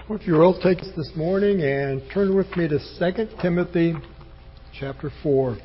Well, if you will, take us this morning and turn with me to 2 Timothy chapter 4.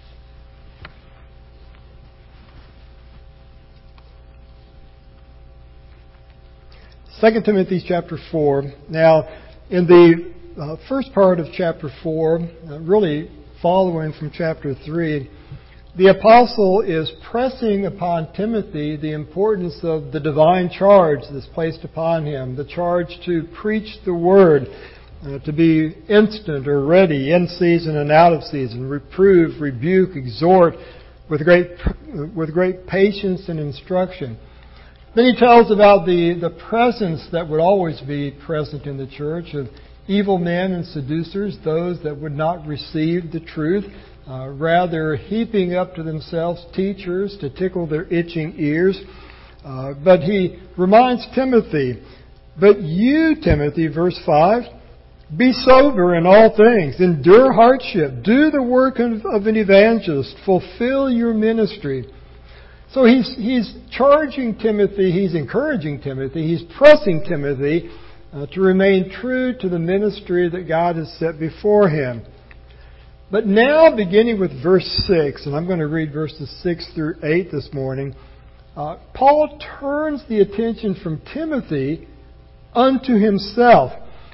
2 Timothy chapter 4. Now, in the first part of chapter 4, really following from chapter 3, the apostle is pressing upon Timothy the importance of the divine charge that's placed upon him, the charge to preach the word, to be instant or ready, in season and out of season, reprove, rebuke, exhort with great patience and instruction. Then he tells about the presence that would always be present in the church of evil men and seducers, those that would not receive the truth, rather heaping up to themselves teachers to tickle their itching ears. But he reminds Timothy, "But you, Timothy," verse 5, "be sober in all things, endure hardship, do the work of an evangelist, fulfill your ministry." So he's charging Timothy, he's encouraging Timothy, he's pressing Timothy to remain true to the ministry that God has set before him. But now, beginning with verse 6, and I'm going to read verses 6 through 8 this morning, Paul turns the attention from Timothy unto himself.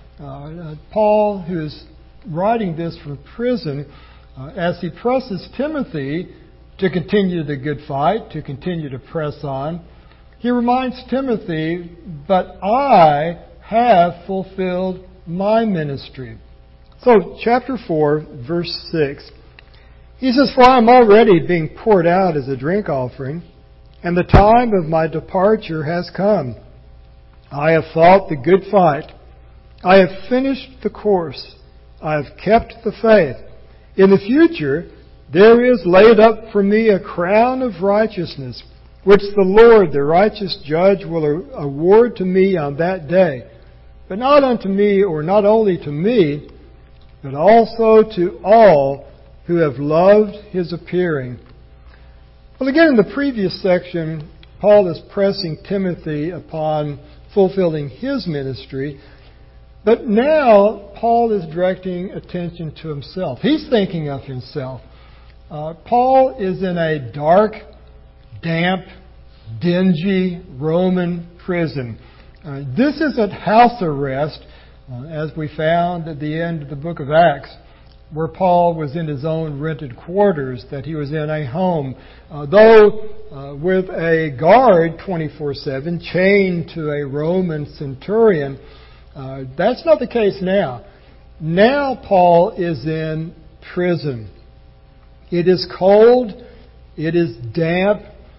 Paul, who is writing this from prison, as he presses Timothy to continue the good fight, to continue to press on, he reminds Timothy, "But I have fulfilled my ministry." So, chapter 4, verse 6. He says, "For I am already being poured out as a drink offering, and the time of my departure has come. I have fought the good fight. I have finished the course. I have kept the faith. In the future, there is laid up for me a crown of righteousness, which the Lord, the righteous judge, will award to me on that day. But not unto me, or not only to me, but also to all who have loved His appearing." Well, again, in the previous section, Paul is pressing Timothy upon fulfilling his ministry. But now, Paul is directing attention to himself. He's thinking of himself. Paul is in a dark, damp, dingy Roman prison. This isn't house arrest, as we found at the end of the book of Acts, where Paul was in his own rented quarters, that he was in a home, though with a guard 24/7, chained to a Roman centurion. That's not the case now. Now Paul is in prison. It is cold. It is damp.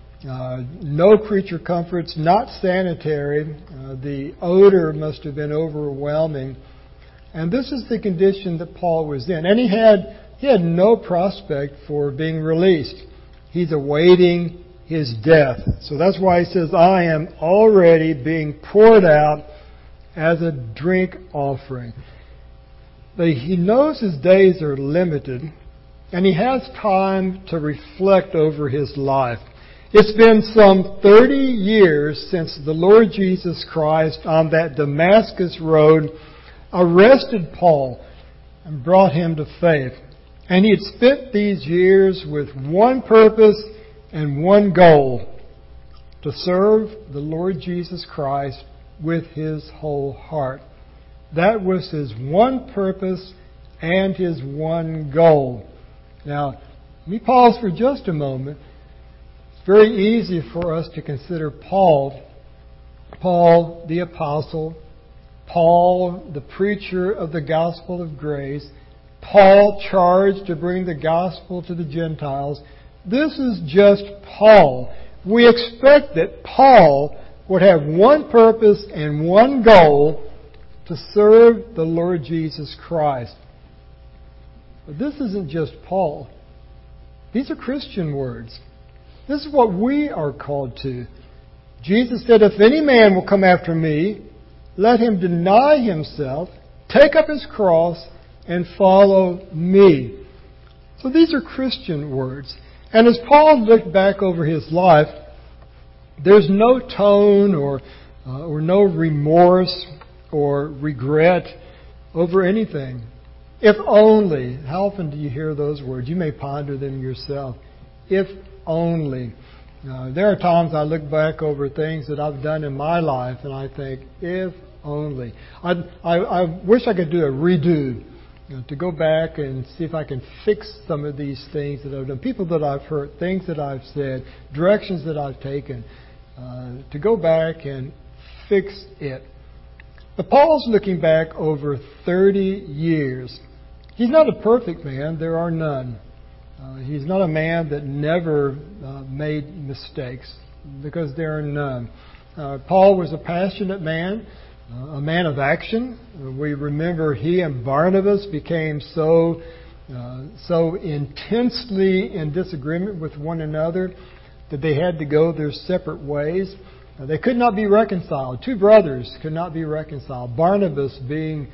No creature comforts, not sanitary. The odor must have been overwhelming. And this is the condition that Paul was in. And he had no prospect for being released. He's awaiting his death. So that's why he says, "I am already being poured out as a drink offering." But he knows his days are limited, and he has time to reflect over his life. It's been some 30 years since the Lord Jesus Christ on that Damascus road arrested Paul and brought him to faith. And he had spent these years with one purpose and one goal: to serve the Lord Jesus Christ with his whole heart. That was his one purpose and his one goal. Now, let me pause for just a moment. Very easy for us to consider Paul the apostle, Paul the preacher of the gospel of grace, Paul charged to bring the gospel to the Gentiles. This is just Paul. We expect that Paul would have one purpose and one goal: to serve the Lord Jesus Christ. But this isn't just Paul. These are Christian words. This is what we are called to. Jesus said, "If any man will come after me, let him deny himself, take up his cross, and follow me." So these are Christian words. And as Paul looked back over his life, there's no tone or no remorse or regret over anything. If only. How often do you hear those words? You may ponder them yourself. If only. There are times I look back over things that I've done in my life and I think, if only. I wish I could do a redo, to go back and see if I can fix some of these things that I've done, people that I've hurt, things that I've said, directions that I've taken, to go back and fix it. But Paul's looking back over 30 years. He's not a perfect man. There are none. He's not a man that never made mistakes, because there are none. Paul was a passionate man, a man of action. We remember he and Barnabas became so intensely in disagreement with one another that they had to go their separate ways. They could not be reconciled. Two brothers could not be reconciled. Barnabas being,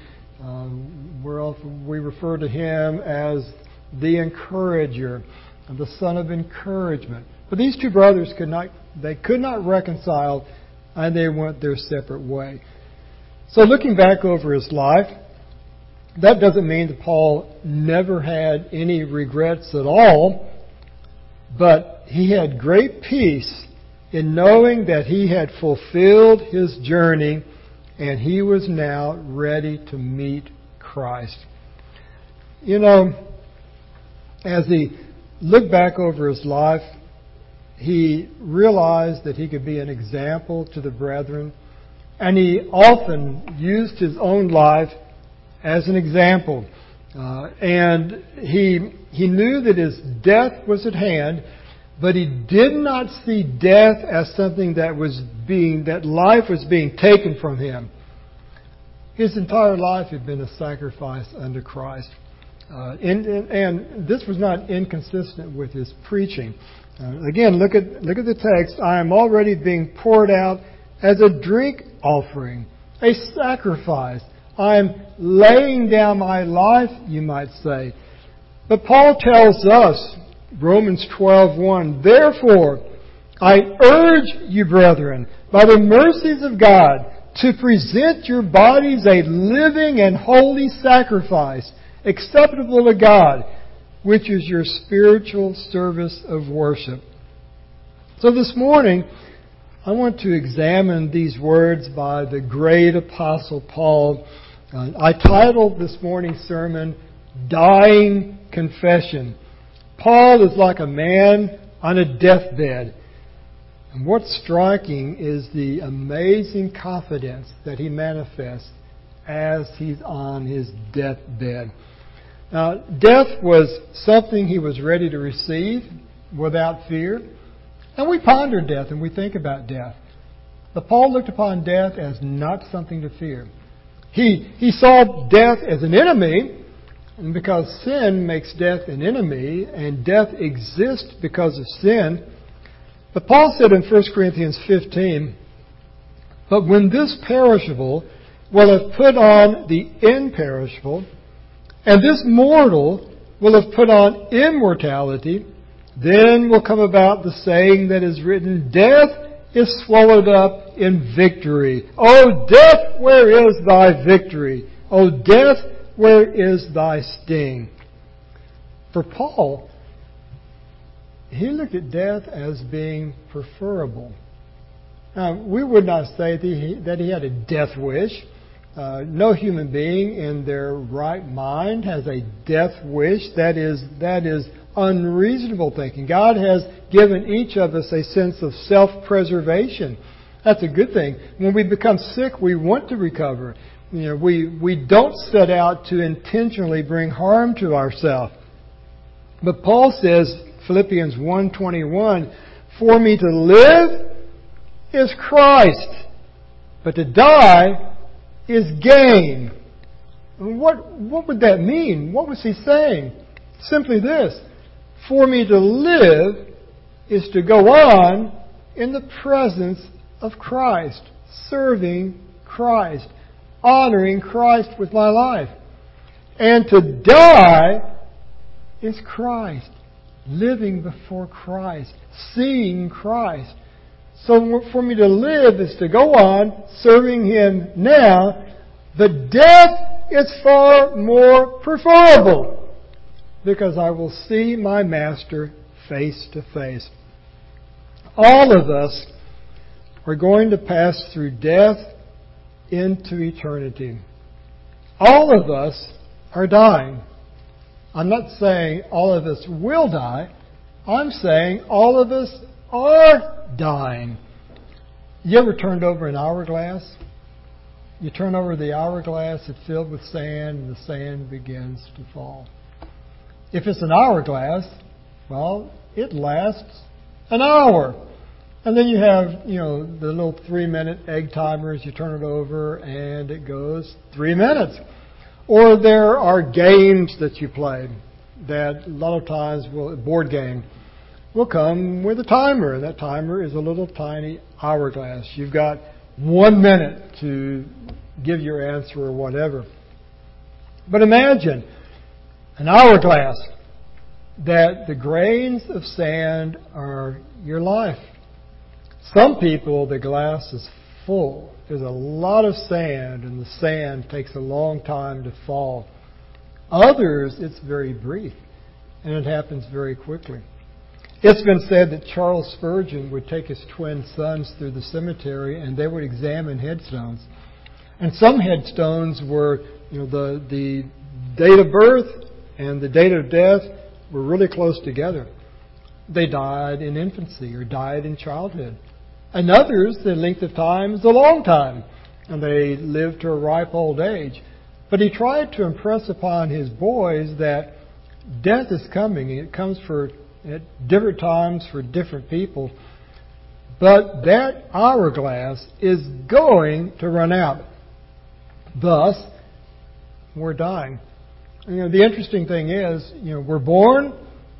we refer to him as the encourager, the son of encouragement. But these two brothers could not reconcile, and they went their separate way. So looking back over his life, that doesn't mean that Paul never had any regrets at all, but he had great peace in knowing that he had fulfilled his journey and he was now ready to meet Christ. You know, as he looked back over his life, he realized that he could be an example to the brethren, and he often used his own life as an example. And he knew that his death was at hand, but he did not see death as something that life was being taken from him. His entire life had been a sacrifice unto Christ. And this was not inconsistent with his preaching. Again, look at the text. I am already being poured out as a drink offering, a sacrifice. I am laying down my life, you might say. But Paul tells us, Romans 12:1, therefore, I urge you, brethren, by the mercies of God, to present your bodies a living and holy sacrifice, acceptable to God, which is your spiritual service of worship. So this morning, I want to examine these words by the great Apostle Paul. I titled this morning's sermon, Dying Confession. Paul is like a man on a deathbed. And what's striking is the amazing confidence that he manifests as he's on his deathbed. Now, death was something he was ready to receive without fear. And we ponder death and we think about death. But Paul looked upon death as not something to fear. He saw death as an enemy, and because sin makes death an enemy, and death exists because of sin. But Paul said in 1 Corinthians 15, but when this perishable will have put on the imperishable, and this mortal will have put on immortality, then will come about the saying that is written, death is swallowed up in victory. O death, where is thy victory? O death, where is thy sting? For Paul, he looked at death as being preferable. Now, we would not say that he had a death wish. No human being in their right mind has a death wish. That is unreasonable thinking. God has given each of us a sense of self-preservation. That's a good thing. When we become sick, we want to recover. We don't set out to intentionally bring harm to ourselves. But Paul says, Philippians 1:21, for me to live is Christ, but to die is gain. What would that mean? What was he saying? Simply this. For me to live is to go on in the presence of Christ, serving Christ, honoring Christ with my life. And to die is Christ, living before Christ, seeing Christ. So for me to live is to go on serving Him now But death is far more preferable, because I will see my Master face to face. All of us are going to pass through death into eternity. All of us are dying. I'm not saying all of us will die. I'm saying all of us are dying. You ever turned over an hourglass? You turn over the hourglass, it's filled with sand, and the sand begins to fall. If it's an hourglass, well, it lasts an hour. And then you have, the little 3-minute egg timers. You turn it over and it goes 3 minutes. Or there are games that you play that a lot of times, a board game, will come with a timer. And that timer is a little tiny hourglass. You've got 1 minute to give your answer or whatever. But imagine an hourglass that the grains of sand are your life. Some people, the glass is full. There's a lot of sand, and the sand takes a long time to fall. Others, it's very brief, and it happens very quickly. It's been said that Charles Spurgeon would take his twin sons through the cemetery, and they would examine headstones. And some headstones were, the date of birth and the date of death were really close together. They died in infancy or died in childhood. And others, the length of time is a long time, and they lived to a ripe old age. But he tried to impress upon his boys that death is coming. It comes at different times for different people. But that hourglass is going to run out. Thus, we're dying. The interesting thing is, we're born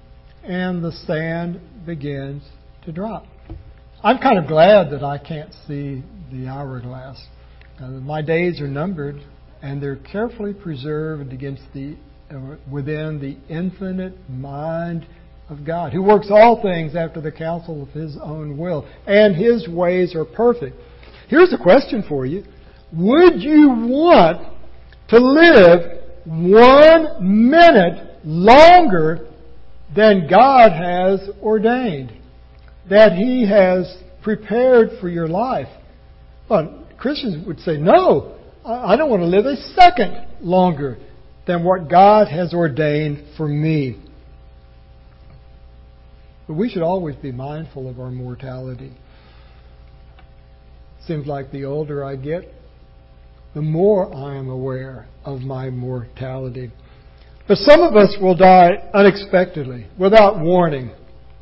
and the sand begins to drop. I'm kind of glad that I can't see the hourglass. My days are numbered, and they're carefully preserved within the infinite mind of God, who works all things after the counsel of His own will, and His ways are perfect. Here's a question for you. Would you want to live 1 minute longer than God has ordained, that He has prepared for your life? Well, Christians would say, no, I don't want to live a second longer than what God has ordained for me. But we should always be mindful of our mortality. Seems like the older I get, the more I am aware of my mortality. But some of us will die unexpectedly, without warning.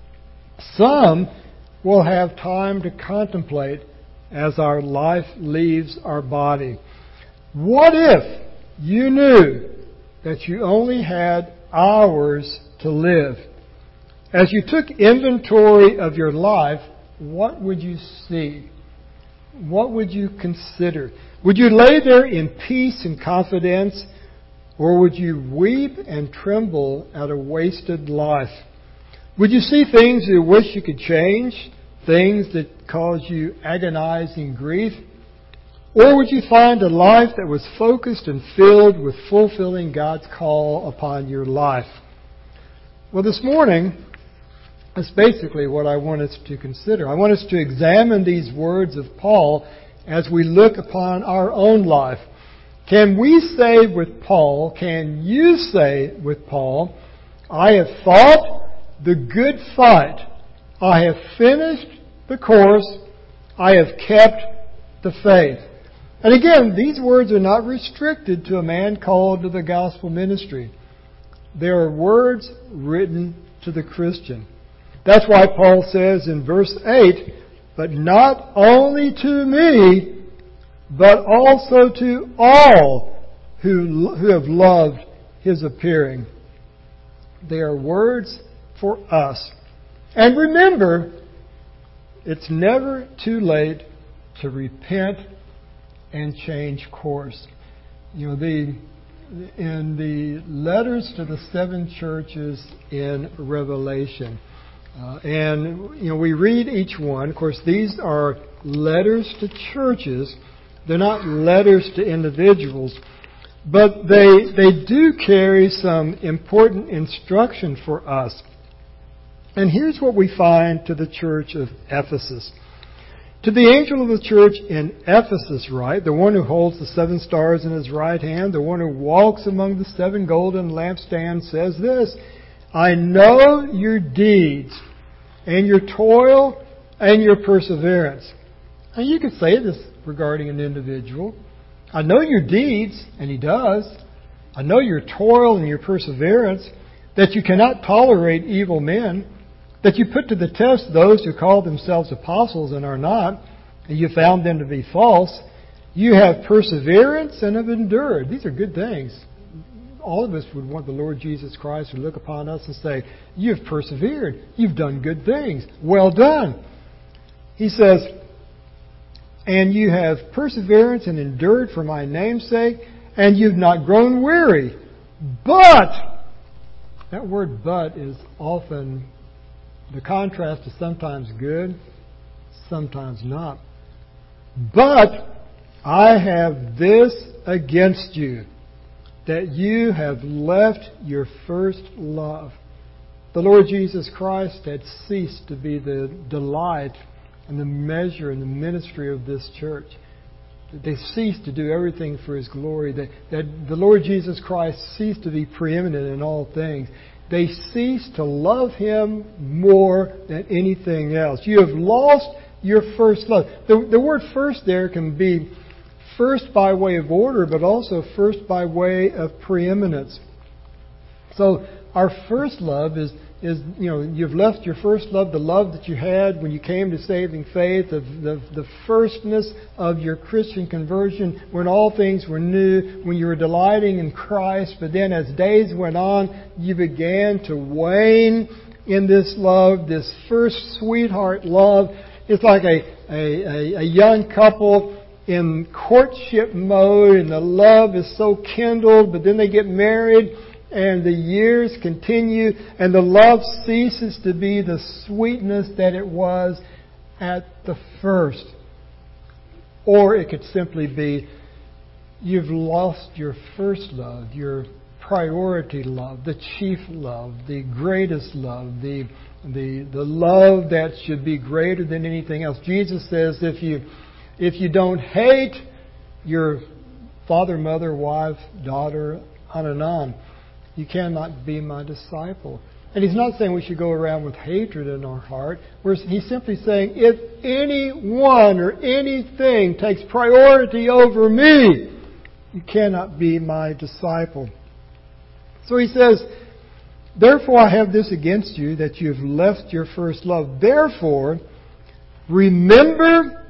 Some will have time to contemplate as our life leaves our body. What if you knew that you only had hours to live? As you took inventory of your life, what would you see? What would you consider? Would you lay there in peace and confidence, or would you weep and tremble at a wasted life? Would you see things you wish you could change, things that cause you agonizing grief? Or would you find a life that was focused and filled with fulfilling God's call upon your life? Well, this morning, that's basically what I want us to consider. I want us to examine these words of Paul as we look upon our own life. Can we say with Paul, can you say with Paul, I have fought the good fight, I have finished the course, I have kept the faith. And again, these words are not restricted to a man called to the gospel ministry. They are words written to the Christian. That's why Paul says in verse 8, but not only to me, but also to all who have loved His appearing. They are words for us. And remember, it's never too late to repent and change course. In the letters to the 7 churches in Revelation, we read each one. Of course, these are letters to churches, They're not letters to individuals. But they do carry some important instruction for us. And here's what we find to the church of Ephesus. To the angel of the church in Ephesus write, the one who holds the 7 stars in his right hand, the one who walks among the 7 golden lampstands, says this, I know your deeds and your toil and your perseverance. And you could say this regarding an individual. I know your deeds, and he does. I know your toil and your perseverance, that you cannot tolerate evil men, that you put to the test those who call themselves apostles and are not, and you found them to be false. You have perseverance and have endured. These are good things. All of us would want the Lord Jesus Christ to look upon us and say, you've persevered. You've done good things. Well done. He says, and you have perseverance and endured for my name's sake, and you've not grown weary. But, that word but is often the contrast is sometimes good, sometimes not. But I have this against you, that you have left your first love. The Lord Jesus Christ had ceased to be the delight and the measure and the ministry of this church. They ceased to do everything for His glory. That the Lord Jesus Christ ceased to be preeminent in all things. They ceased to love Him more than anything else. You have lost your first love. The word first there can be first by way of order, but also first by way of preeminence. So our first love is you've left your first love, the love that you had when you came to saving faith, the firstness of your Christian conversion, when all things were new, when you were delighting in Christ. But then as days went on, you began to wane in this love, this first sweetheart love. It's like a young couple in courtship mode, and the love is so kindled, but then they get married, and the years continue, and the love ceases to be the sweetness that it was at the first. Or it could simply be, you've lost your first love, your priority love, the chief love, the greatest love, the love that should be greater than anything else. Jesus says, if you don't hate your father, mother, wife, daughter, on and on, you cannot be my disciple. And He's not saying we should go around with hatred in our heart. He's simply saying, if anyone or anything takes priority over me, you cannot be my disciple. So He says, therefore I have this against you, that you have left your first love. Therefore, remember,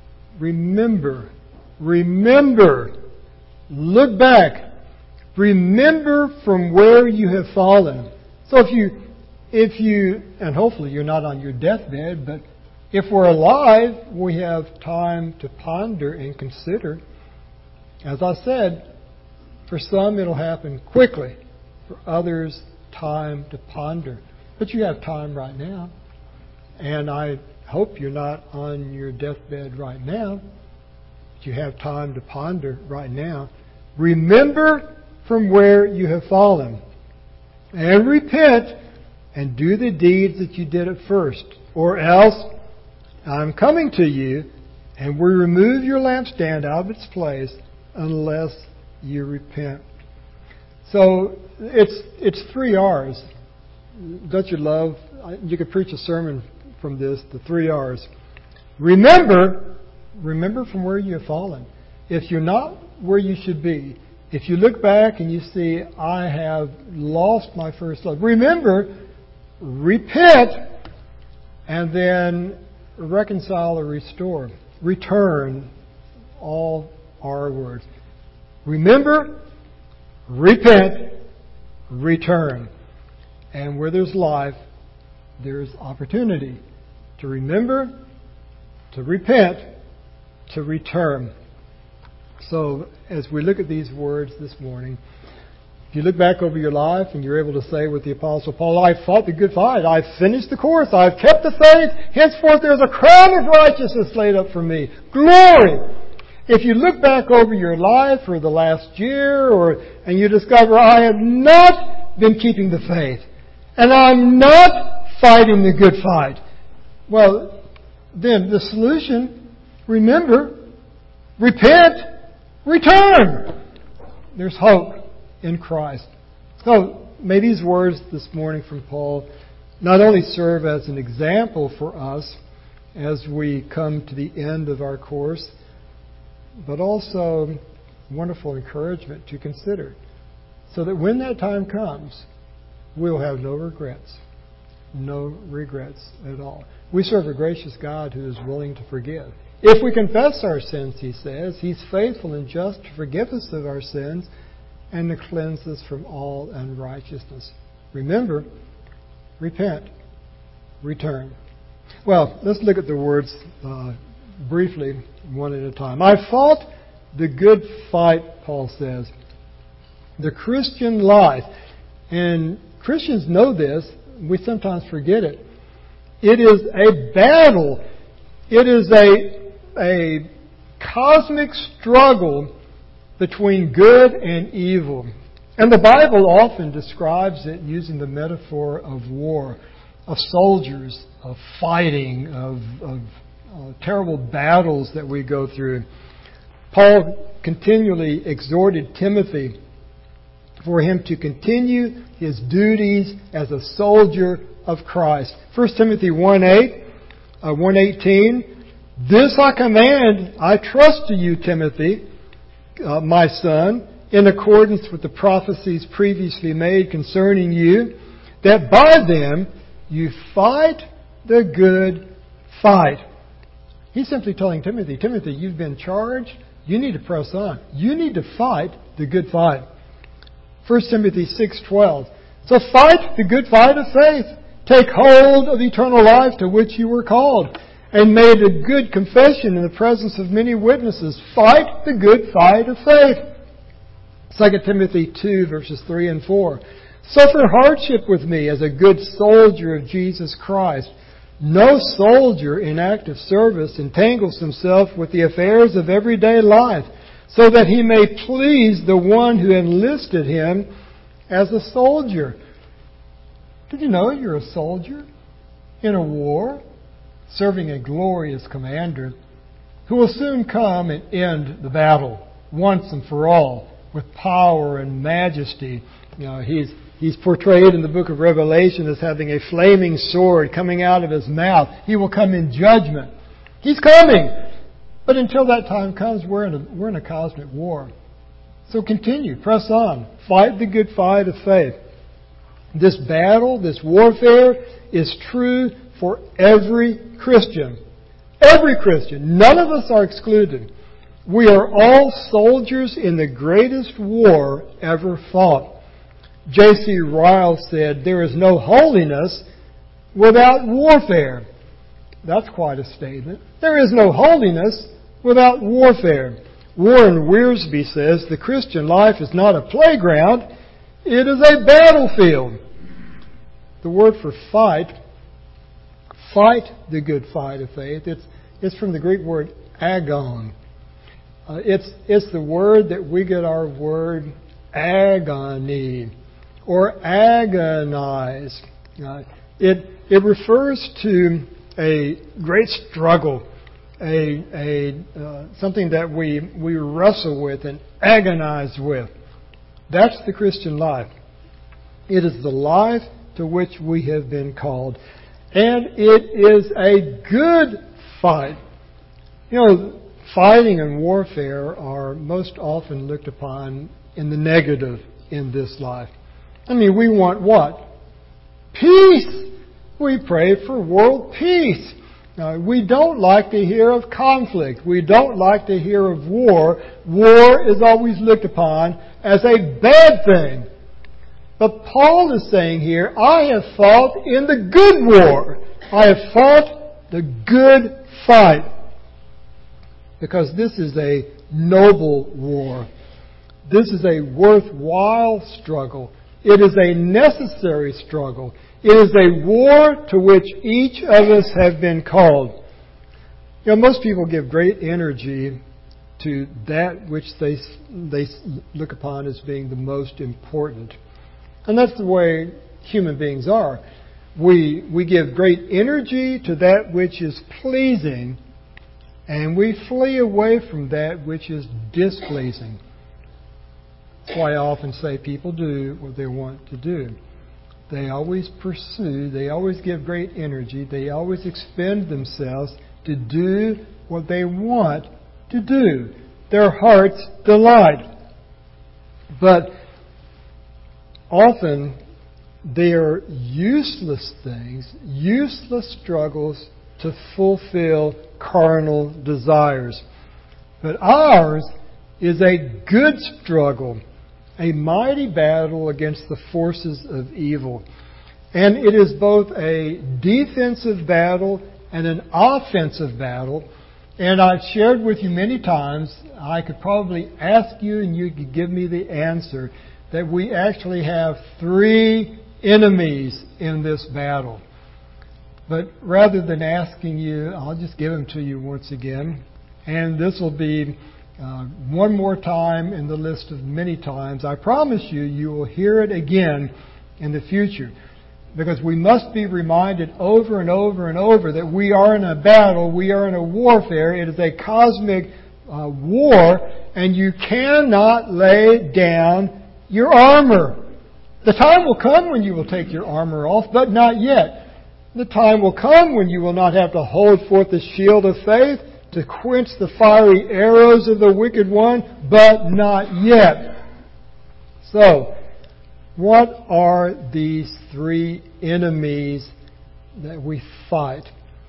look back. Remember from where you have fallen. So if you, and hopefully you're not on your deathbed, but if we're alive, we have time to ponder and consider. As I said, for some it'll happen quickly. For others, time to ponder. But you have time right now. And I hope you're not on your deathbed right now. But you have time to ponder right now. Remember from where you have fallen, and repent and do the deeds that you did at first, or else I'm coming to you and will remove your lampstand out of its place unless you repent. So it's 3 R's. Don't you love? You could preach a sermon from this, the 3 R's. Remember from where you have fallen. If you're not where you should be, if you look back and you see, I have lost my first love, remember, repent, and then reconcile or restore. Return, all R words. Remember, repent, return. And where there's life, there's opportunity to remember, to repent, to return. So, as we look at these words this morning, if you look back over your life and you're able to say with the Apostle Paul, I've fought the good fight, I've finished the course, I've kept the faith, henceforth there's a crown of righteousness laid up for me, glory, If you look back over your life or the last year, and you discover, I have not been keeping the faith, and I'm not fighting the good fight, well, then the solution, remember, repent, return. There's hope in Christ. So may these words this morning from Paul not only serve as an example for us as we come to the end of our course, but also wonderful encouragement to consider, so that when that time comes, we'll have no regrets. No regrets at all. We serve a gracious God who is willing to forgive. If we confess our sins, he says, He's faithful and just to forgive us of our sins and to cleanse us from all unrighteousness. Remember, repent, return. Well, let's look at the words briefly, one at a time. I fought the good fight, Paul says. The Christian life, and Christians know this, we sometimes forget it. It is a battle. It is a cosmic struggle between good and evil. And the Bible often describes it using the metaphor of war, of soldiers, of fighting, of terrible battles that we go through. Paul continually exhorted Timothy for him to continue his duties as a soldier of Christ. 1 Timothy 1:18, This I command, I trust to you, Timothy, my son, in accordance with the prophecies previously made concerning you, that by them you fight the good fight. He's simply telling Timothy, Timothy, you've been charged. You need to press on. You need to fight the good fight. 1 Timothy 6:12. So fight the good fight of faith. Take hold of eternal life to which you were called, and made a good confession in the presence of many witnesses. Fight the good fight of faith. 2 Timothy 2, verses 3 and 4. Suffer hardship with me as a good soldier of Jesus Christ. No soldier in active service entangles himself with the affairs of everyday life, so that he may please the one who enlisted him as a soldier. Did you know you're a soldier in a war, serving a glorious commander who will soon come and end the battle once and for all with power and majesty? You know, he's portrayed in the book of Revelation as having a flaming sword coming out of his mouth. He will come in judgment. He's coming. But until that time comes, we're in a cosmic war. So continue, press on, fight the good fight of faith. This battle, this warfare is true for every Christian. Every Christian. None of us are excluded. We are all soldiers in the greatest war ever fought. J.C. Ryle said, there is no holiness without warfare. That's quite a statement. There is no holiness without warfare. Warren Wiersbe says, the Christian life is not a playground, it is a battlefield. The word for fight the good fight of faith, it's from the Greek word agon. It's the word that we get our word agony or agonize. It refers to a great struggle, something that we wrestle with and agonize with. That's the Christian life. It is the life to which we have been called. And it is a good fight. You know, fighting and warfare are most often looked upon in the negative in this life. I mean, we want what? Peace. We pray for world peace. Now, we don't like to hear of conflict. We don't like to hear of war. War is always looked upon as a bad thing. But Paul is saying here, I have fought in the good war. I have fought the good fight. Because this is a noble war. This is a worthwhile struggle. It is a necessary struggle. It is a war to which each of us have been called. You know, most people give great energy to that which they look upon as being the most important. And that's the way human beings are. We give great energy to that which is pleasing, and we flee away from that which is displeasing. That's why I often say people do what they want to do. They always pursue, they always give great energy, they always expend themselves to do what they want to do. Their heart's delight. But often they are useless things, useless struggles to fulfill carnal desires. But ours is a good struggle, a mighty battle against the forces of evil. And it is both a defensive battle and an offensive battle. And I've shared with you many times, I could probably ask you and you could give me the answer, that we actually have 3 enemies in this battle. But rather than asking you, I'll just give them to you once again. And this will be one more time in the list of many times. I promise you, you will hear it again in the future. Because we must be reminded over and over and over that we are in a battle, we are in a warfare. It is a cosmic war, and you cannot lay down your armor. The time will come when you will take your armor off, but not yet. The time will come when you will not have to hold forth the shield of faith to quench the fiery arrows of the wicked one, but not yet. So, what are these 3 enemies that we fight?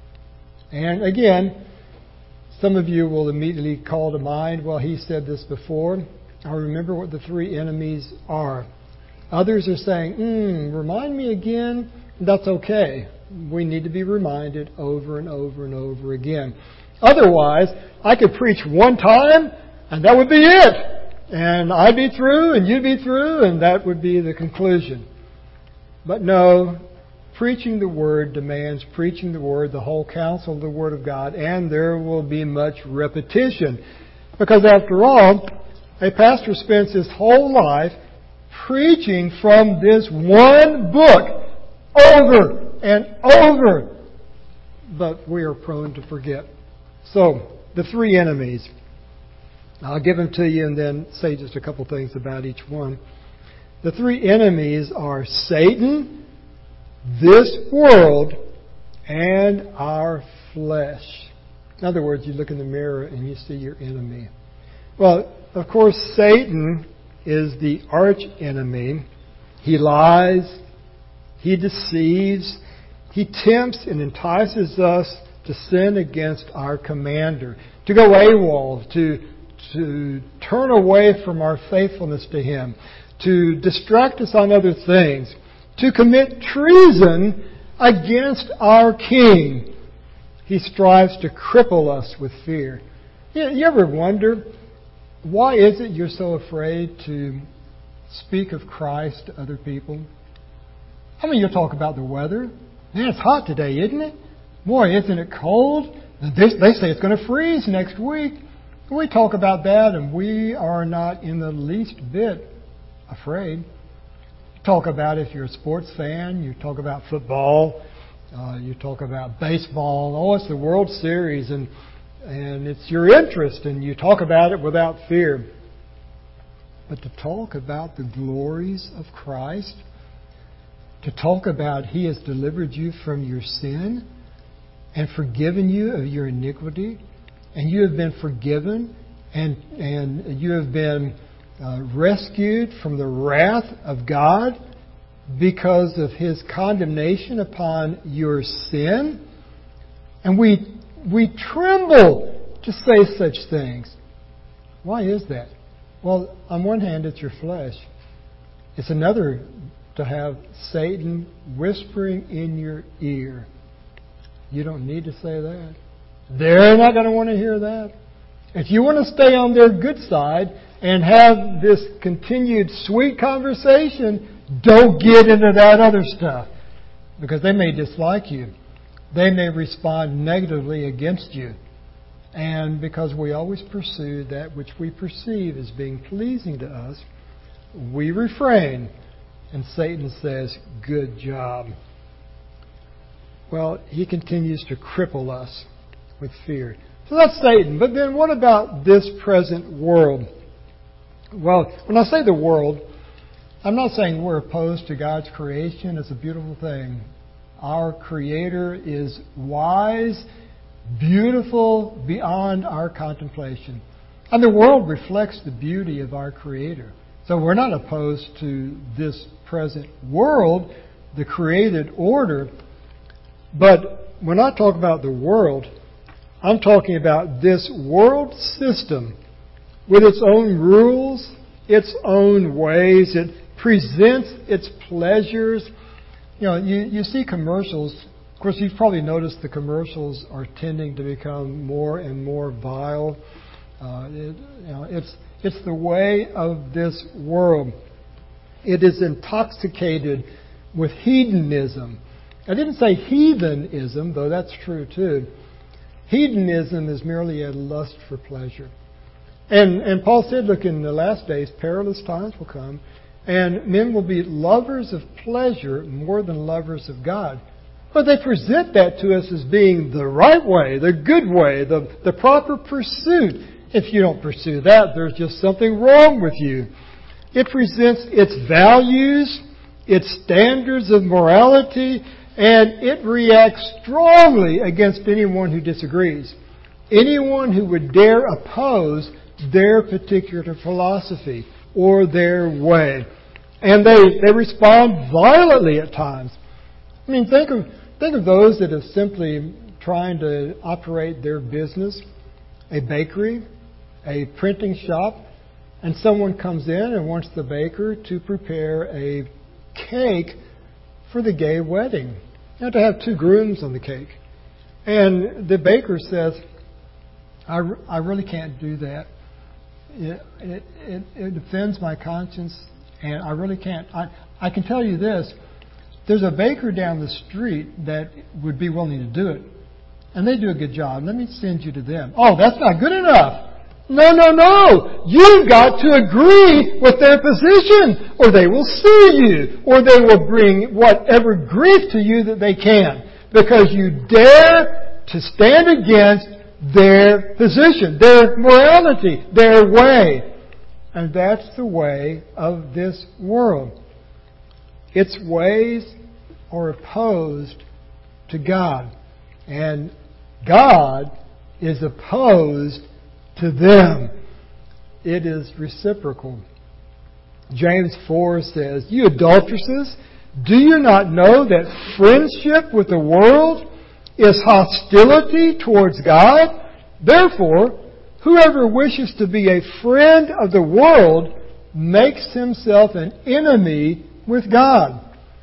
And again, some of you will immediately call to mind, well, he said this before. I remember what the 3 enemies are. Others are saying, remind me again. That's okay. We need to be reminded over and over and over again. Otherwise, I could preach one time, and that would be it. And I'd be through, and you'd be through, and that would be the conclusion. But no, preaching the Word demands preaching the Word, the whole counsel of the Word of God, and there will be much repetition. Because after all, a pastor spends his whole life preaching from this one book over and over. But we are prone to forget. So, the 3 enemies. I'll give them to you and then say just a couple things about each one. The 3 enemies are Satan, this world, and our flesh. In other words, you look in the mirror and you see your enemy. Well, of course, Satan is the arch enemy. He lies, he deceives, he tempts and entices us to sin against our commander, to go AWOL, to turn away from our faithfulness to Him, to distract us on other things, to commit treason against our King. He strives to cripple us with fear. You ever wonder, why is it you're so afraid to speak of Christ to other people? I mean, you'll talk about the weather. Man, it's hot today, isn't it? Boy, isn't it cold? They say it's going to freeze next week. We talk about that, and we are not in the least bit afraid. You talk about if you're a sports fan, you talk about football, you talk about baseball. Oh, it's the World Series, and it's your interest, and you talk about it without fear. But to talk about the glories of Christ, to talk about He has delivered you from your sin and forgiven you of your iniquity, and you have been forgiven, and you have been rescued from the wrath of God because of His condemnation upon your sin. And we tremble to say such things. Why is that? Well, on one hand, it's your flesh. It's another to have Satan whispering in your ear. You don't need to say that. They're not going to want to hear that. If you want to stay on their good side and have this continued sweet conversation, don't get into that other stuff. Because they may dislike you. They may respond negatively against you. And because we always pursue that which we perceive as being pleasing to us, we refrain. And Satan says, good job. Well, he continues to cripple us with fear. So that's Satan. But then what about this present world? Well, when I say the world, I'm not saying we're opposed to God's creation. It's a beautiful thing. Our Creator is wise, beautiful beyond our contemplation. And the world reflects the beauty of our Creator. So we're not opposed to this present world, the created order. But when I talk about the world, I'm talking about this world system with its own rules, its own ways. It presents its pleasures. You see commercials. Of course, you've probably noticed the commercials are tending to become more and more vile. It's the way of this world. It is intoxicated with hedonism. I didn't say heathenism, though that's true too. Hedonism is merely a lust for pleasure. And Paul said, look, in the last days, perilous times will come, and men will be lovers of pleasure more than lovers of God. But they present that to us as being the right way, the good way, the proper pursuit. If you don't pursue that, there's just something wrong with you. It presents its values, its standards of morality, and it reacts strongly against anyone who disagrees. Anyone who would dare oppose their particular philosophy or their way. And they respond violently at times. I mean, think of those that are simply trying to operate their business, a bakery, a printing shop, and someone comes in and wants the baker to prepare a cake for the gay wedding. You have to have 2 grooms on the cake. And the baker says, I really can't do that. It offends my conscience, and I really can't. I can tell you this. There's a baker down the street that would be willing to do it. And they do a good job. Let me send you to them. Oh, that's not good enough. No. You've got to agree with their position, or they will sue you, or they will bring whatever grief to you that they can, because you dare to stand against their position, their morality, their way. And that's the way of this world. Its ways are opposed to God. And God is opposed to them. It is reciprocal. James 4 says, you adulteresses, do you not know that friendship with the world is hostility towards God? Therefore, whoever wishes to be a friend of the world makes himself an enemy with God.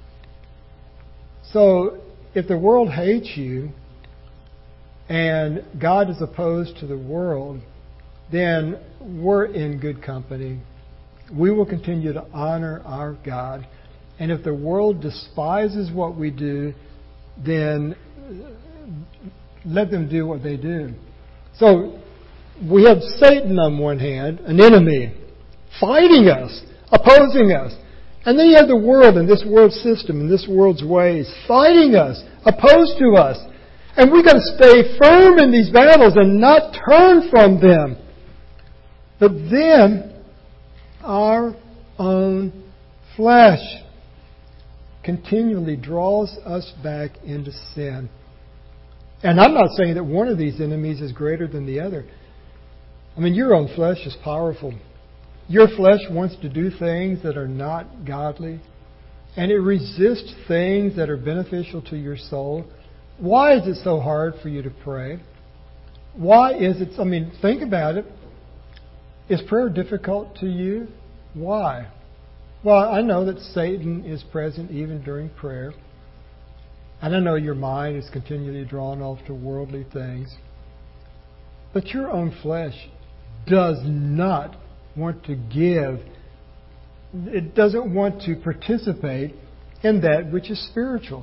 So, if the world hates you and God is opposed to the world, then we're in good company. We will continue to honor our God. And if the world despises what we do, then let them do what they do. So we have Satan on one hand, an enemy, fighting us, opposing us. And then you have the world and this world system and this world's ways fighting us, opposed to us. And we've got to stay firm in these battles and not turn from them. But then our own flesh continually draws us back into sin. And I'm not saying that one of these enemies is greater than the other. I mean, your own flesh is powerful. Your flesh wants to do things that are not godly. And it resists things that are beneficial to your soul. Why is it so hard for you to pray? Why is it... I mean, think about it. Is prayer difficult to you? Why? Well, I know that Satan is present even during prayer. And I know your mind is continually drawn off to worldly things. But your own flesh does not want to give. It doesn't want to participate in that which is spiritual.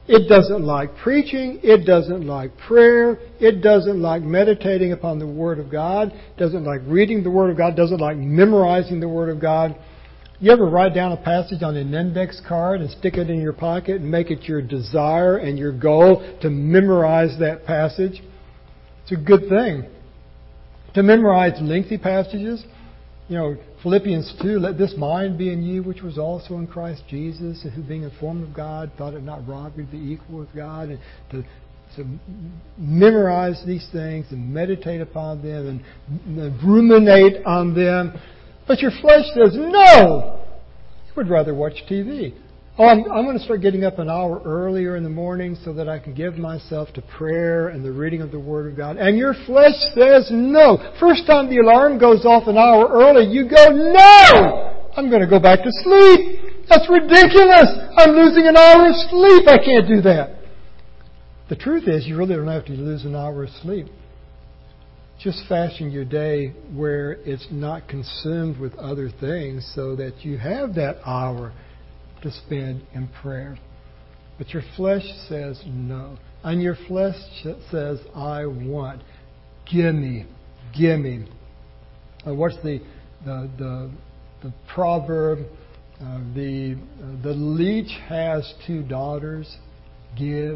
It doesn't like preaching. It doesn't like prayer. It doesn't like meditating upon the Word of God. It doesn't like reading the Word of God. It doesn't like memorizing the Word of God. You ever write down a passage on an index card and stick it in your pocket and make it your desire and your goal to memorize that passage? It's a good thing. To memorize lengthy passages. Philippians 2, let this mind be in you, which was also in Christ Jesus, who being in form of God, thought it not robbery to be equal with God, and to memorize these things and meditate upon them and ruminate on them. But your flesh says, no! You would rather watch TV. Oh, I'm going to start getting up an hour earlier in the morning so that I can give myself to prayer and the reading of the Word of God. And your flesh says no. First time the alarm goes off an hour early, you go, no! I'm going to go back to sleep. That's ridiculous. I'm losing an hour of sleep. I can't do that. The truth is, you really don't have to lose an hour of sleep. Just fashion your day where it's not consumed with other things so that you have that hour to spend in prayer. But your flesh says no. And your flesh says, I want. Give me. Give me. What's the proverb? The leech has 2 daughters. Give.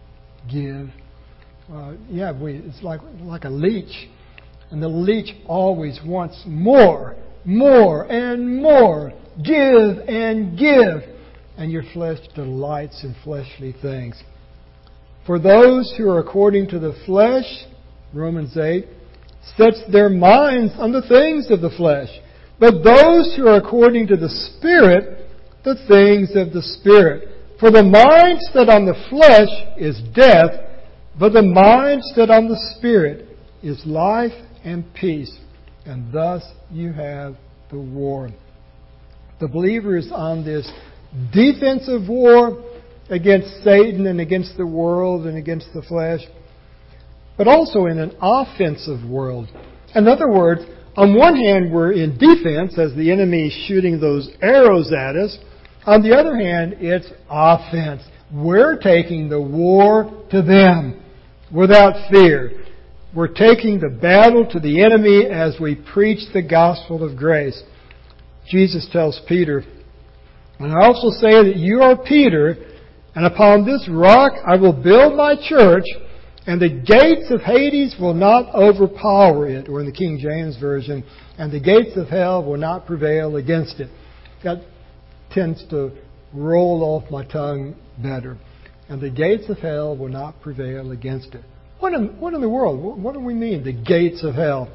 It's like a leech. And the leech always wants more and more. Give and give. And your flesh delights in fleshly things. For those who are according to the flesh, Romans 8, sets their minds on the things of the flesh. But those who are according to the Spirit, the things of the Spirit. For the mind set on the flesh is death, but the mind set on the Spirit is life and peace. And thus you have the war. The believer is on this defensive war against Satan and against the world and against the flesh, but also in an offensive world. In other words, on one hand, we're in defense as the enemy is shooting those arrows at us. On the other hand, it's offense. We're taking the war to them without fear. We're taking the battle to the enemy as we preach the gospel of grace. Jesus tells Peter, and I also say that you are Peter, and upon this rock I will build my church, and the gates of Hades will not overpower it. Or in the King James Version, and the gates of hell will not prevail against it. That tends to roll off my tongue better. And the gates of hell will not prevail against it. What in the world? What do we mean, the gates of hell?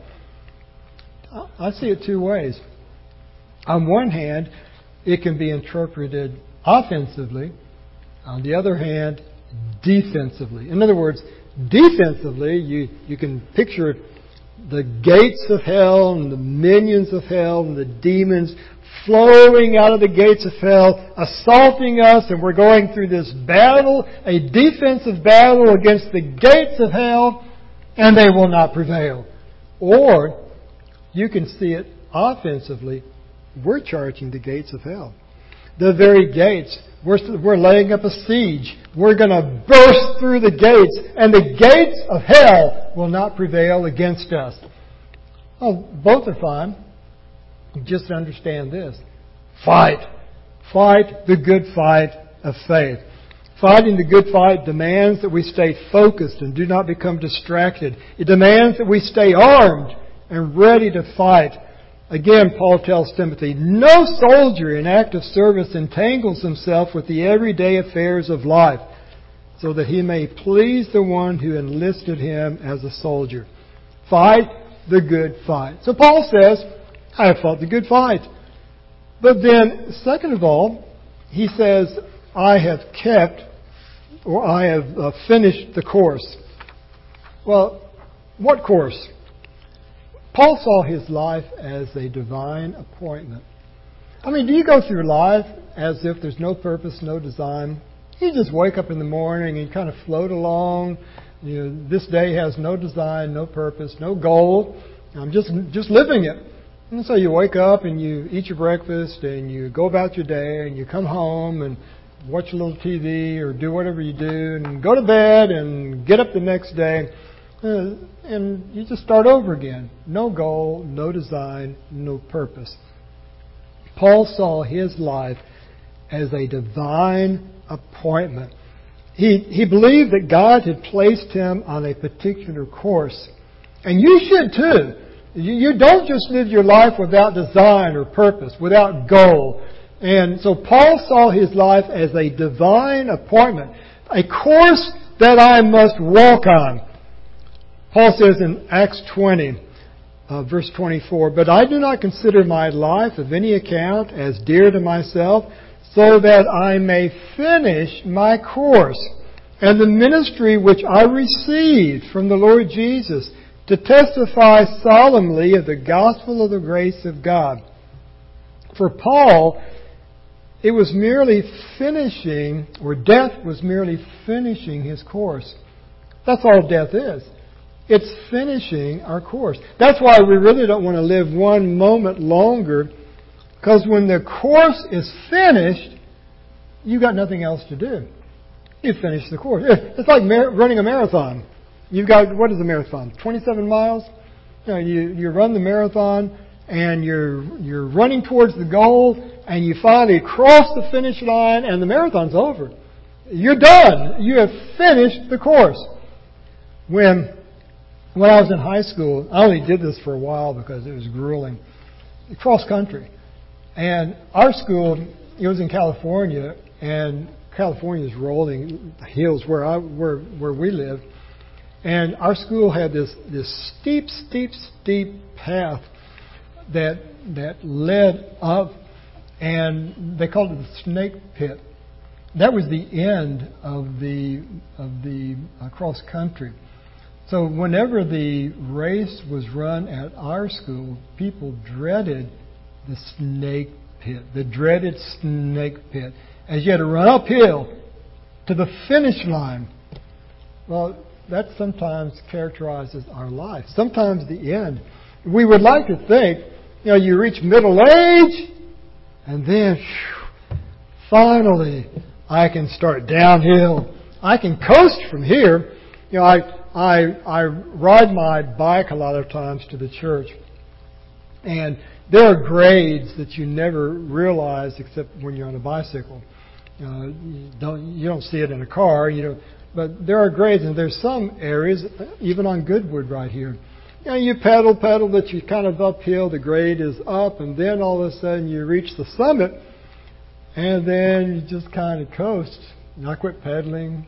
I see it 2 ways. On one hand, it can be interpreted offensively. On the other hand, defensively. In other words, defensively, you can picture the gates of hell and the minions of hell and the demons flowing out of the gates of hell, assaulting us, and we're going through this battle, a defensive battle against the gates of hell, and they will not prevail. Or you can see it offensively. We're charging the gates of hell. The very gates. We're laying up a siege. We're going to burst through the gates, and the gates of hell will not prevail against us. Oh, both are fine. Just understand this. Fight. Fight the good fight of faith. Fighting the good fight demands that we stay focused and do not become distracted. It demands that we stay armed and ready to fight. Again, Paul tells Timothy, no soldier in active service entangles himself with the everyday affairs of life, so that he may please the one who enlisted him as a soldier. Fight the good fight. So Paul says, I have fought the good fight. But then, second of all, he says, I have kept, or I have finished the course. Well, what course? Paul saw his life as a divine appointment. I mean, do you go through life as if there's no purpose, no design? You just wake up in the morning and you kind of float along. This day has no design, no purpose, no goal. I'm just living it. And so you wake up and you eat your breakfast and you go about your day and you come home and watch a little TV or do whatever you do and go to bed and get up the next day. And you just start over again. No goal, no design, no purpose. Paul saw his life as a divine appointment. He believed that God had placed him on a particular course. And you should too. You don't just live your life without design or purpose, without goal. And so Paul saw his life as a divine appointment, a course that I must walk on. Paul says in Acts 20, verse 24, "But I do not consider my life of any account as dear to myself, so that I may finish my course and the ministry which I received from the Lord Jesus, to testify solemnly of the gospel of the grace of God." For Paul, it was merely finishing, or death was merely finishing his course. That's all death is. It's finishing our course. That's why we really don't want to live one moment longer, because when the course is finished, you've got nothing else to do. You finish the course. It's like running a marathon. You've got, what is a marathon? 27 miles? You run the marathon and you're running towards the goal and you finally cross the finish line and the marathon's over. You're done. You have finished the course. When I was in high school, I only did this for a while because it was grueling. Cross country. And our school, it was in California, and California's rolling hills where we live. And our school had this steep path that led up, and they called it the snake pit. That was the end of the cross country. So whenever the race was run at our school, people dreaded the snake pit, the dreaded snake pit, as you had to run uphill to the finish line. Well, that sometimes characterizes our life. Sometimes the end. We would like to think, you reach middle age, and then, finally, I can start downhill. I can coast from here. I ride my bike a lot of times to the church, and there are grades that you never realize except when you're on a bicycle. You don't see it in a car, but there are grades, and there's some areas, even on Goodwood right here. You pedal, but you kind of uphill, the grade is up, and then all of a sudden you reach the summit, and then you just kind of coast. I quit pedaling,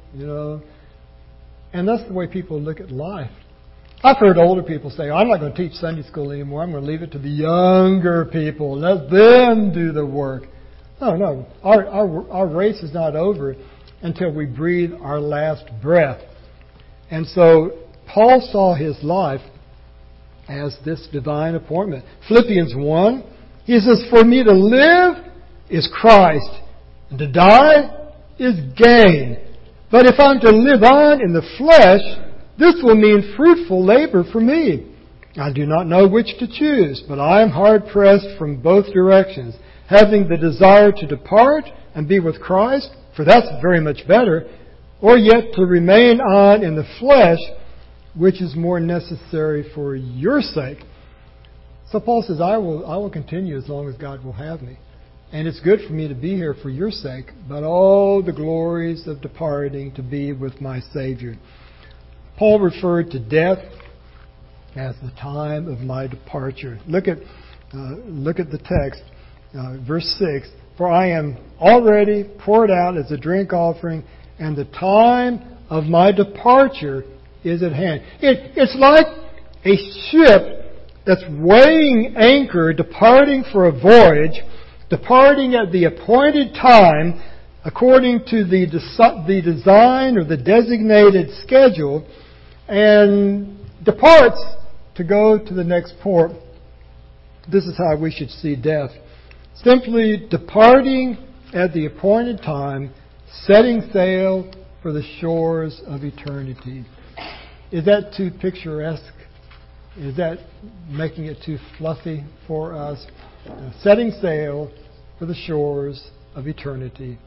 And that's the way people look at life. I've heard older people say, I'm not going to teach Sunday school anymore. I'm going to leave it to the younger people. Let them do the work. No. Our race is not over until we breathe our last breath. And so Paul saw his life as this divine appointment. Philippians 1, he says, "For me to live is Christ, and to die is gain. But if I'm to live on in the flesh, this will mean fruitful labor for me. I do not know which to choose, but I am hard-pressed from both directions, having the desire to depart and be with Christ, for that's very much better, or yet to remain on in the flesh, which is more necessary for your sake." So Paul says, I will continue as long as God will have me. And it's good for me to be here for your sake, but all the glories of departing to be with my Savior. Paul referred to death as the time of my departure. Look at the text, verse 6. "For I am already poured out as a drink offering, and the time of my departure is at hand." It's like a ship that's weighing anchor, departing for a voyage, departing at the appointed time according to the design or the designated schedule, and departs to go to the next port. This is how we should see death. Simply departing at the appointed time, setting sail for the shores of eternity. Is that too picturesque? Is that making it too fluffy for us? Setting sail for the shores of eternity.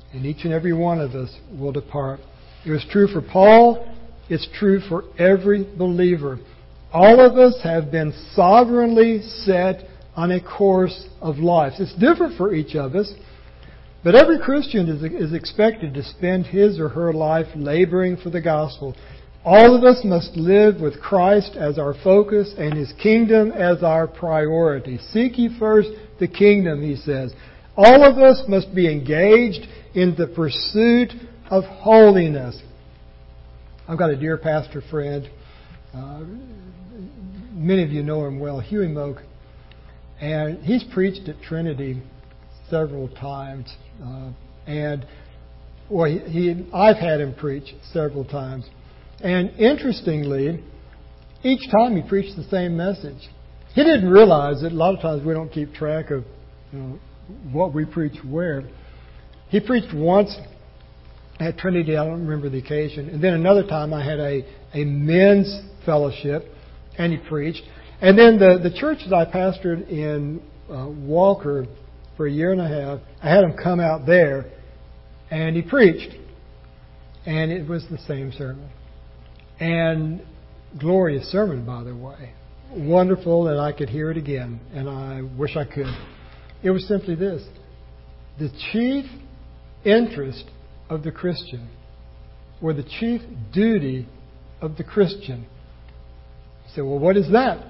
and each and every one of us will depart. It was true for Paul. It's true for every believer. All of us have been sovereignly set on a course of life. It's different for each of us, but every Christian is expected to spend his or her life laboring for the gospel. All of us must live with Christ as our focus and His kingdom as our priority. Seek ye first the kingdom, he says. All of us must be engaged in the pursuit of holiness. I've got a dear pastor friend. Many of you know him well, Huey Moak. And he's preached at Trinity several times. I've had him preach several times. And interestingly, each time he preached the same message. He didn't realize that a lot of times we don't keep track of what we preach where. He preached once at Trinity, I don't remember the occasion. And then another time I had a men's fellowship, and he preached. And then the church that I pastored in Walker for a year and a half, I had him come out there, and he preached. And it was the same sermon. And glorious sermon, by the way. Wonderful, and I could hear it again, and I wish I could. It was simply this. The chief interest of the Christian, or the chief duty of the Christian. You say, well, what is that?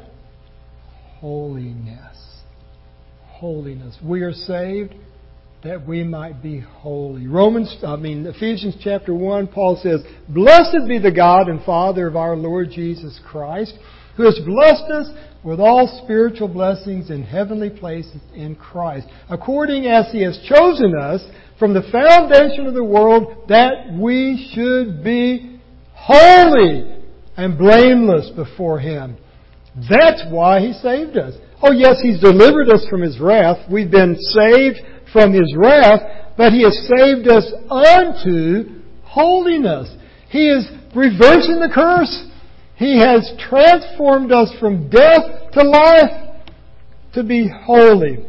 Holiness. Holiness. We are saved that we might be holy. Ephesians chapter 1, Paul says, Blessed be the God and Father of our Lord Jesus Christ, who has blessed us with all spiritual blessings in heavenly places in Christ, according as He has chosen us from the foundation of the world, that we should be holy and blameless before Him. That's why He saved us. Oh yes, He's delivered us from His wrath. We've been saved from His wrath, but He has saved us unto holiness. He is reversing the curse. He has transformed us from death to life to be holy.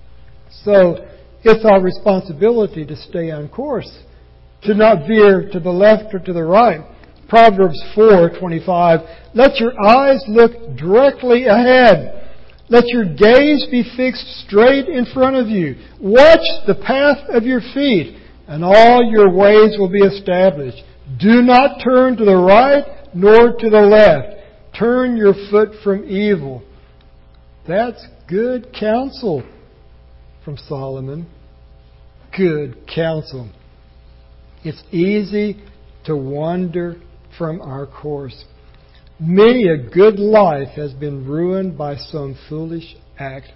So it's our responsibility to stay on course, to not veer to the left or to the right. Proverbs 4:25, Let your eyes look directly ahead. Let your gaze be fixed straight in front of you. Watch the path of your feet, and all your ways will be established. Do not turn to the right nor to the left. Turn your foot from evil. That's good counsel from Solomon. Good counsel. It's easy to wander from our course. Many a good life has been ruined by some foolish act.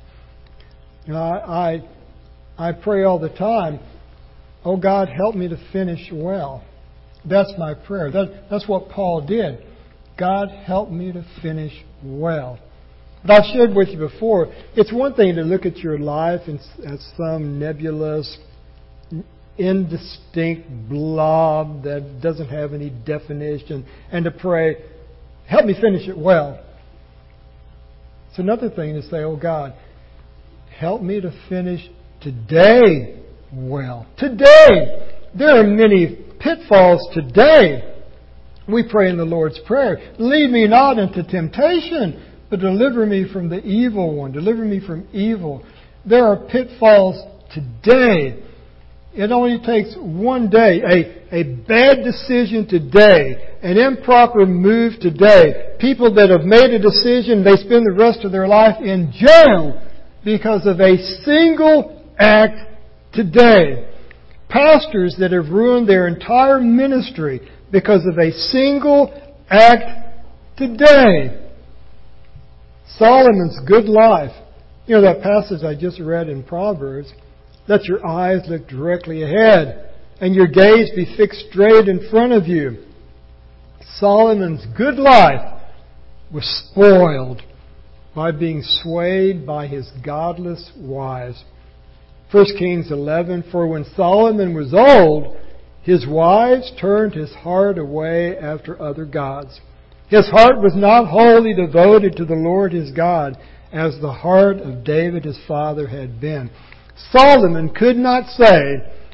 I pray all the time, oh God, help me to finish well. That's my prayer. That's what Paul did. God, help me to finish well. But I've shared with you before, it's one thing to look at your life as some nebulous, indistinct blob that doesn't have any definition, and to pray, help me finish it well. It's another thing to say, oh God, help me to finish today well. Today! There are many pitfalls today. We pray in the Lord's Prayer, lead me not into temptation, but deliver me from the evil one. Deliver me from evil. There are pitfalls today. It only takes one day, a bad decision today, an improper move today. People that have made a decision, they spend the rest of their life in jail because of a single act today. Pastors that have ruined their entire ministry because of a single act today. Solomon's good life. You know that passage I just read in Proverbs? Let your eyes look directly ahead and your gaze be fixed straight in front of you. Solomon's good life was spoiled by being swayed by his godless wives. 1 Kings 11, For when Solomon was old, his wives turned his heart away after other gods. His heart was not wholly devoted to the Lord his God, as the heart of David his father had been. Solomon could not say,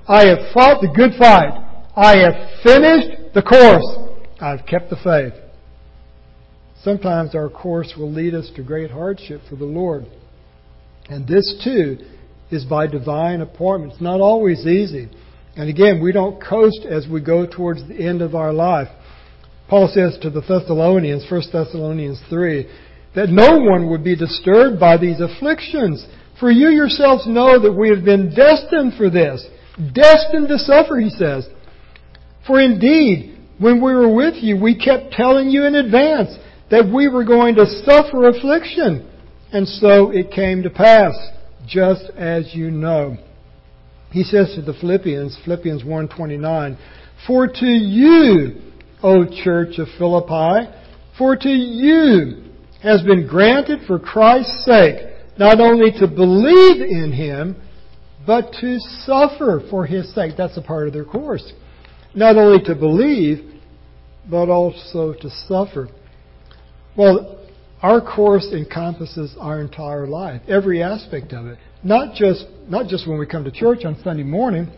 I have fought the good fight. I have finished the course. I've kept the faith. Sometimes our course will lead us to great hardship for the Lord. And this too is by divine appointment. It's not always easy. And again, we don't coast as we go towards the end of our life. Paul says to the Thessalonians, 1 Thessalonians 3, that no one would be disturbed by these afflictions. For you yourselves know that we have been destined for this. Destined to suffer, he says. For indeed, when we were with you, we kept telling you in advance that we were going to suffer affliction. And so it came to pass, just as you know. He says to the Philippians 1:29, for to you, O church of Philippi, for to you has been granted for Christ's sake, not only to believe in Him, but to suffer for His sake. That's a part of their course. Not only to believe, but also to suffer. Well, our course encompasses our entire life, every aspect of it. Not just when we come to church on Sunday morning.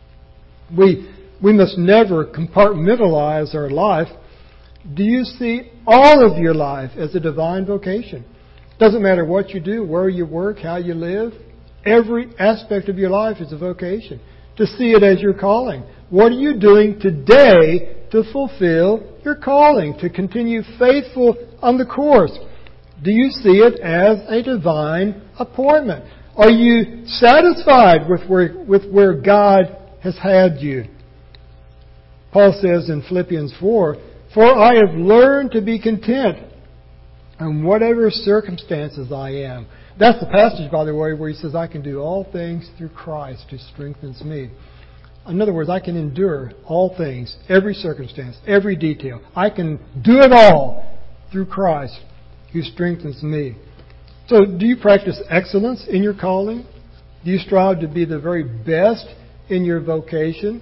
We must never compartmentalize our life. Do you see all of your life as a divine vocation? Doesn't matter what you do, where you work, how you live. Every aspect of your life is a vocation. To see it as your calling. What are you doing today to fulfill your calling? To continue faithful on the course? Do you see it as a divine appointment? Are you satisfied with where God has had you? Paul says in Philippians 4, for I have learned to be content in whatever circumstances I am. That's the passage, by the way, where he says, I can do all things through Christ who strengthens me. In other words, I can endure all things, every circumstance, every detail. I can do it all through Christ who strengthens me. So do you practice excellence in your calling? Do you strive to be the very best in your vocation?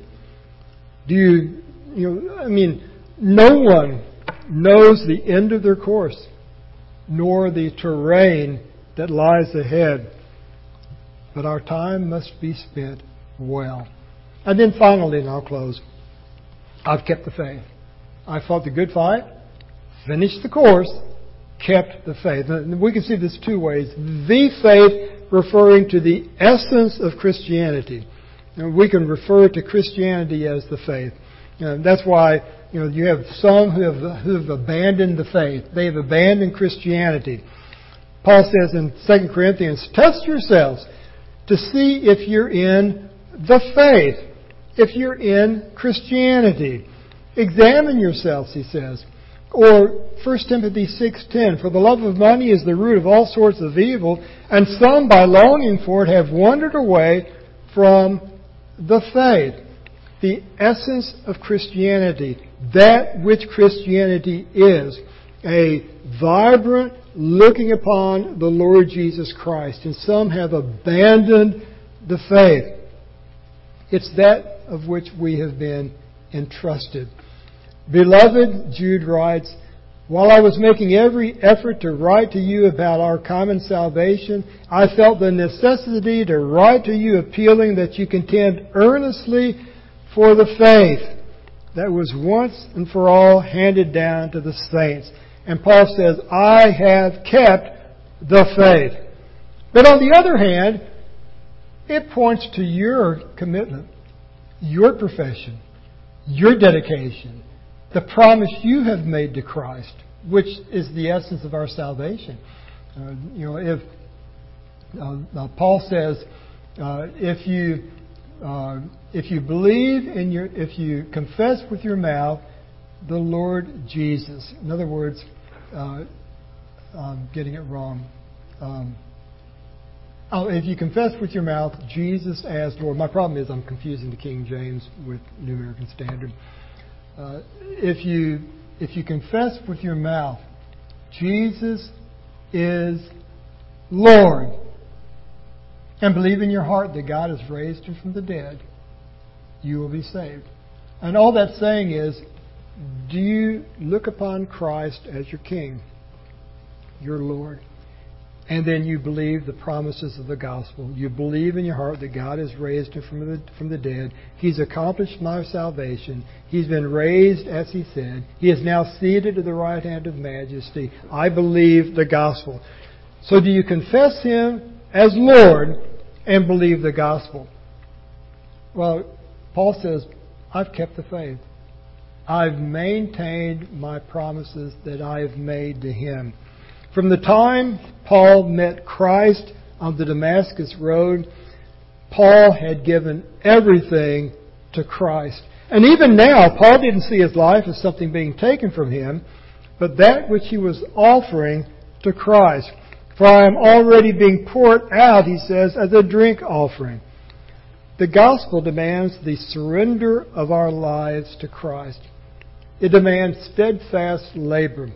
No one knows the end of their course, nor the terrain that lies ahead. But our time must be spent well. And then finally, and I'll close, I've kept the faith. I fought the good fight, finished the course, kept the faith. And we can see this two ways. The faith referring to the essence of Christianity. And we can refer to Christianity as the faith. That's why you have some who have abandoned the faith. They have abandoned Christianity. Paul says in 2 Corinthians, test yourselves to see if you're in the faith, if you're in Christianity. Examine yourselves, he says. Or 1 Timothy 6:10, for the love of money is the root of all sorts of evil, and some by longing for it have wandered away from the faith. The essence of Christianity, that which Christianity is, a vibrant looking upon the Lord Jesus Christ. And some have abandoned the faith. It's that of which we have been entrusted. Beloved, Jude writes, while I was making every effort to write to you about our common salvation, I felt the necessity to write to you appealing that you contend earnestly for the faith that was once and for all handed down to the saints. And Paul says, I have kept the faith. But on the other hand, it points to your commitment, your profession, your dedication, the promise you have made to Christ, which is the essence of our salvation. Paul says, if you believe if you confess with your mouth the Lord Jesus. In other words, I'm getting it wrong. If you confess with your mouth Jesus as Lord. My problem is I'm confusing the King James with New American Standard. If you confess with your mouth Jesus is Lord, and believe in your heart that God has raised Him from the dead, you will be saved. And all that's saying is, do you look upon Christ as your King, your Lord? And then you believe the promises of the gospel. You believe in your heart that God has raised him from the dead. He's accomplished my salvation. He's been raised, as he said. He is now seated at the right hand of majesty. I believe the gospel. So do you confess him as Lord and believe the gospel? Well, Paul says, I've kept the faith. I've maintained my promises that I have made to him. From the time Paul met Christ on the Damascus road, Paul had given everything to Christ. And even now, Paul didn't see his life as something being taken from him, but that which he was offering to Christ. For I am already being poured out, he says, as a drink offering. The gospel demands the surrender of our lives to Christ. It demands steadfast labor.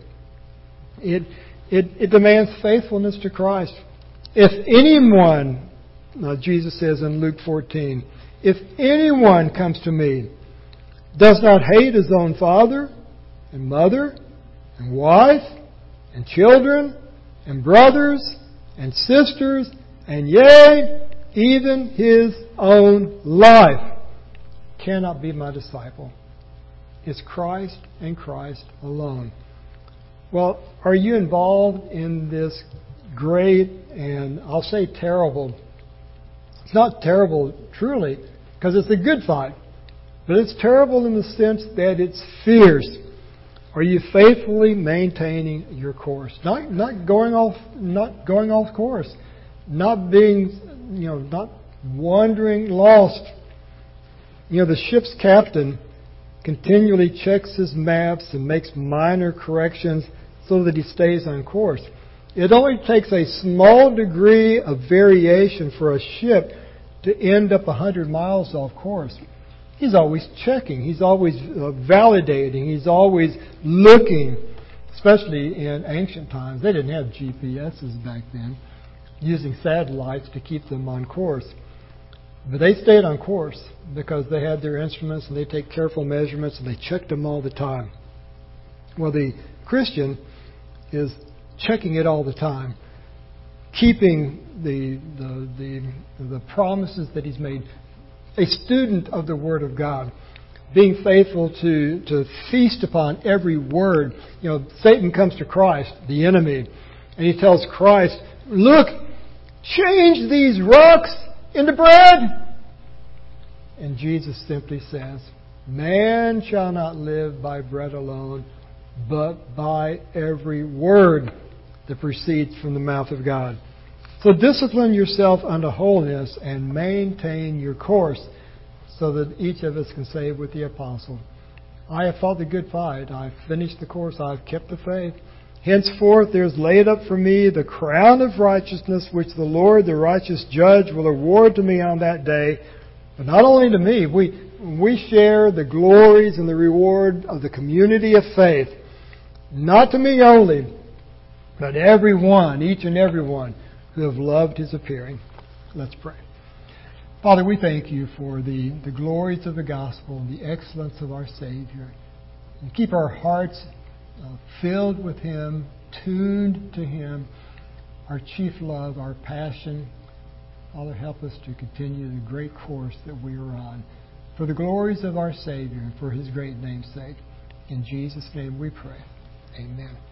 It demands faithfulness to Christ. If anyone, Jesus says in Luke 14, if anyone comes to me, does not hate his own father and mother and wife and children and brothers and sisters and yea, even his own life, cannot be my disciple. It's Christ and Christ alone. Well, are you involved in this great and I'll say terrible? It's not terrible truly because it's a good fight, but it's terrible in the sense that it's fierce. Are you faithfully maintaining your course? Not going off course, not being, not wandering lost. The ship's captain continually checks his maps and makes minor corrections so that he stays on course. It only takes a small degree of variation for a ship to end up 100 miles off course. He's always checking. He's always validating. He's always looking, especially in ancient times. They didn't have GPSs back then, using satellites to keep them on course. But they stayed on course because they had their instruments and they take careful measurements and they checked them all the time. Well, the Christian is checking it all the time, keeping the promises that he's made, a student of the Word of God, being faithful to feast upon every word. Satan comes to Christ, the enemy, and he tells Christ, look, change these rocks into bread. And Jesus simply says, man shall not live by bread alone, but by every word that proceeds from the mouth of God. So discipline yourself unto holiness and maintain your course so that each of us can say with the apostle, I have fought the good fight. I've finished the course. I've kept the faith. Henceforth there is laid up for me the crown of righteousness, which the Lord, the righteous judge, will award to me on that day. But not only to me, we share the glories and the reward of the community of faith. Not to me only, but everyone, each and every one who have loved His appearing. Let's pray. Father, we thank You for the glories of the gospel and the excellence of our Savior. And keep our hearts filled with Him, tuned to Him, our chief love, our passion. Father, help us to continue the great course that we are on for the glories of our Savior and for His great name's sake. In Jesus' name we pray. Amen.